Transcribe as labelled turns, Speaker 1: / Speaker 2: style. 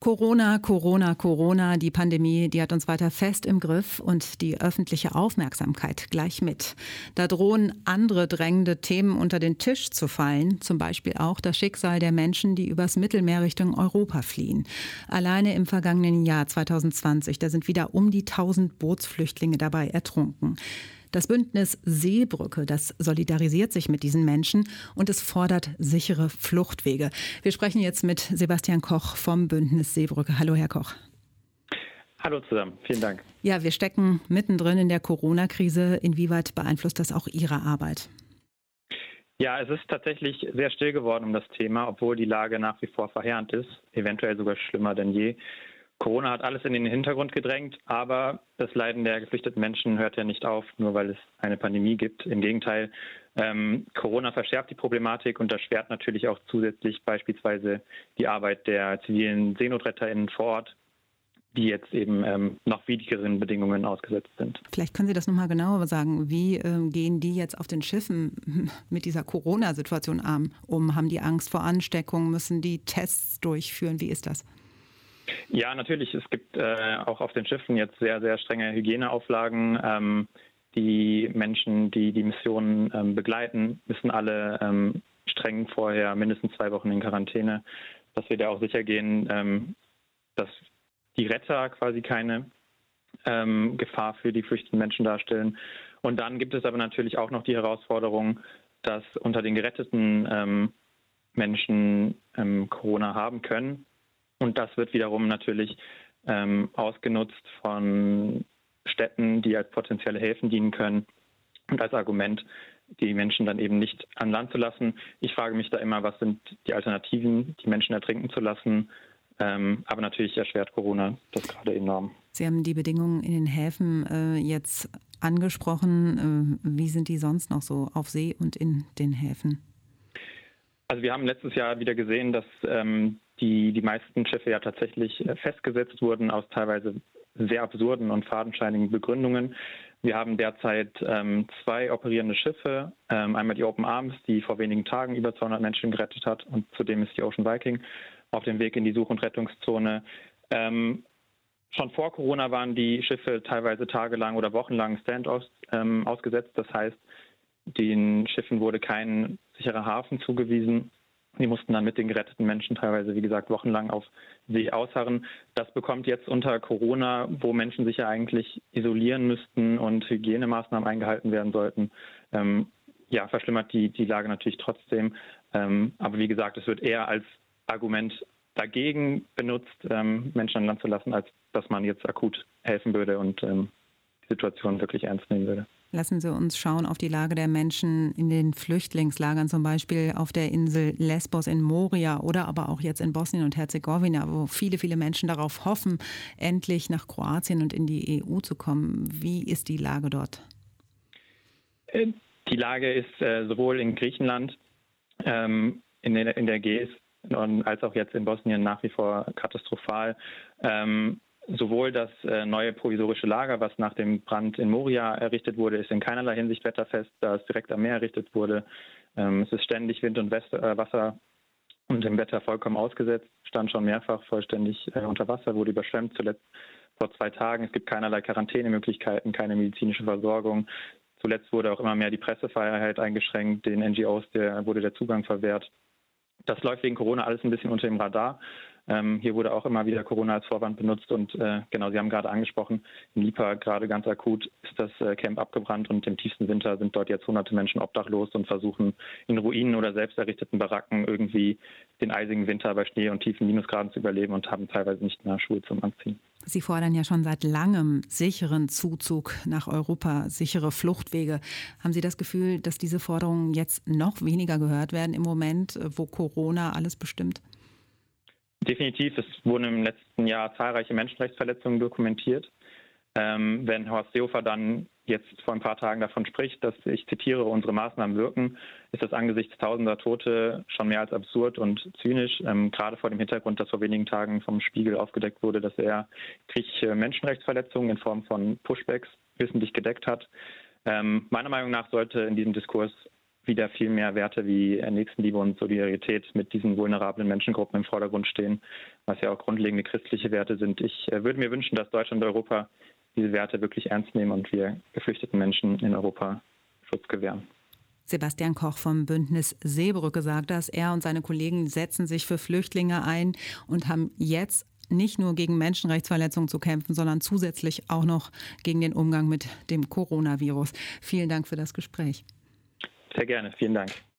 Speaker 1: Corona, Corona, Corona, die Pandemie, die hat uns weiter fest im Griff und die öffentliche Aufmerksamkeit gleich mit. Da drohen andere drängende Themen unter den Tisch zu fallen, zum Beispiel auch das Schicksal der Menschen, die übers Mittelmeer Richtung Europa fliehen. Alleine im vergangenen Jahr 2020, da sind wieder um die 1000 Bootsflüchtlinge dabei ertrunken. Das Bündnis Seebrücke, das solidarisiert sich mit diesen Menschen und es fordert sichere Fluchtwege. Wir sprechen jetzt mit Sebastian Koch vom Bündnis Seebrücke. Hallo, Herr Koch.
Speaker 2: Hallo zusammen, vielen Dank.
Speaker 1: Ja, wir stecken mittendrin in der Corona-Krise. Inwieweit beeinflusst das auch Ihre Arbeit?
Speaker 2: Ja, es ist tatsächlich sehr still geworden um das Thema, obwohl die Lage nach wie vor verheerend ist, eventuell sogar schlimmer denn je. Corona hat alles in den Hintergrund gedrängt, aber das Leiden der geflüchteten Menschen hört ja nicht auf, nur weil es eine Pandemie gibt. Im Gegenteil, Corona verschärft die Problematik und erschwert natürlich auch zusätzlich beispielsweise die Arbeit der zivilen SeenotretterInnen vor Ort, die jetzt eben noch widrigeren Bedingungen ausgesetzt sind.
Speaker 1: Vielleicht können Sie das nochmal genauer sagen. Wie gehen die jetzt auf den Schiffen mit dieser Corona-Situation um? Haben die Angst vor Ansteckung? Müssen die Tests durchführen? Wie ist das?
Speaker 2: Ja, natürlich. Es gibt auch auf den Schiffen jetzt sehr, sehr strenge Hygieneauflagen. Die Menschen, die die Missionen begleiten, müssen alle streng vorher mindestens 2 Wochen in Quarantäne, dass wir da auch sicher gehen, dass die Retter quasi keine Gefahr für die flüchtenden Menschen darstellen. Und dann gibt es aber natürlich auch noch die Herausforderung, dass unter den geretteten Menschen Corona haben können. Und das wird wiederum natürlich ausgenutzt von Städten, die als potenzielle Häfen dienen können und als Argument, die Menschen dann eben nicht an Land zu lassen. Ich frage mich da immer, was sind die Alternativen, die Menschen ertrinken zu lassen. Aber natürlich erschwert Corona das gerade enorm.
Speaker 1: Sie haben die Bedingungen in den Häfen jetzt angesprochen. Wie sind die sonst noch so auf See und in den Häfen?
Speaker 2: Also wir haben letztes Jahr wieder gesehen, dass die meisten Schiffe ja tatsächlich festgesetzt wurden aus teilweise sehr absurden und fadenscheinigen Begründungen. Wir haben derzeit 2 operierende Schiffe. Einmal die Open Arms, die vor wenigen Tagen über 200 Menschen gerettet hat, und zudem ist die Ocean Viking auf dem Weg in die Such- und Rettungszone. Schon vor Corona waren die Schiffe teilweise tagelang oder wochenlang Standoffs ausgesetzt. Das heißt, den Schiffen wurde kein sicherer Hafen zugewiesen. Die mussten dann mit den geretteten Menschen teilweise, wie gesagt, wochenlang auf See ausharren. Das bekommt jetzt unter Corona, wo Menschen sich ja eigentlich isolieren müssten und Hygienemaßnahmen eingehalten werden sollten, verschlimmert die Lage natürlich trotzdem. Aber wie gesagt, es wird eher als Argument dagegen benutzt, Menschen an Land zu lassen, als dass man jetzt akut helfen würde und die Situation wirklich ernst nehmen würde.
Speaker 1: Lassen Sie uns schauen auf die Lage der Menschen in den Flüchtlingslagern, zum Beispiel auf der Insel Lesbos in Moria oder aber auch jetzt in Bosnien und Herzegowina, wo viele, viele Menschen darauf hoffen, endlich nach Kroatien und in die EU zu kommen. Wie ist die Lage dort?
Speaker 2: Die Lage ist sowohl in Griechenland, in der Ägäis als auch jetzt in Bosnien nach wie vor katastrophal. Sowohl das neue provisorische Lager, was nach dem Brand in Moria errichtet wurde, ist in keinerlei Hinsicht wetterfest, da es direkt am Meer errichtet wurde. Es ist ständig Wind und Wasser und dem Wetter vollkommen ausgesetzt, stand schon mehrfach vollständig unter Wasser, wurde überschwemmt, zuletzt vor 2 Tagen. Es gibt keinerlei Quarantänemöglichkeiten, keine medizinische Versorgung. Zuletzt wurde auch immer mehr die Pressefreiheit eingeschränkt, den NGOs wurde der Zugang verwehrt. Das läuft wegen Corona alles ein bisschen unter dem Radar. Hier wurde auch immer wieder Corona als Vorwand benutzt und genau, Sie haben gerade angesprochen, in Lipa gerade ganz akut ist das Camp abgebrannt und im tiefsten Winter sind dort jetzt hunderte Menschen obdachlos und versuchen in Ruinen oder selbst errichteten Baracken irgendwie den eisigen Winter bei Schnee und tiefen Minusgraden zu überleben und haben teilweise nicht mehr Schuhe zum Anziehen.
Speaker 1: Sie fordern ja schon seit langem sicheren Zuzug nach Europa, sichere Fluchtwege. Haben Sie das Gefühl, dass diese Forderungen jetzt noch weniger gehört werden im Moment, wo Corona alles bestimmt?
Speaker 2: Definitiv. Es wurden im letzten Jahr zahlreiche Menschenrechtsverletzungen dokumentiert. Wenn Horst Seehofer dann jetzt vor ein paar Tagen davon spricht, dass, ich zitiere, unsere Maßnahmen wirken, ist das angesichts tausender Tote schon mehr als absurd und zynisch, gerade vor dem Hintergrund, dass vor wenigen Tagen vom Spiegel aufgedeckt wurde, dass er griechische Menschenrechtsverletzungen in Form von Pushbacks wissentlich gedeckt hat. Meiner Meinung nach sollte in diesem Diskurs wieder viel mehr Werte wie Nächstenliebe und Solidarität mit diesen vulnerablen Menschengruppen im Vordergrund stehen, was ja auch grundlegende christliche Werte sind. Ich würde mir wünschen, dass Deutschland und Europa diese Werte wirklich ernst nehmen und wir geflüchteten Menschen in Europa Schutz gewähren.
Speaker 1: Sebastian Koch vom Bündnis Seebrücke sagt das. Er und seine Kollegen setzen sich für Flüchtlinge ein und haben jetzt nicht nur gegen Menschenrechtsverletzungen zu kämpfen, sondern zusätzlich auch noch gegen den Umgang mit dem Coronavirus. Vielen Dank für das Gespräch.
Speaker 2: Sehr gerne, vielen Dank.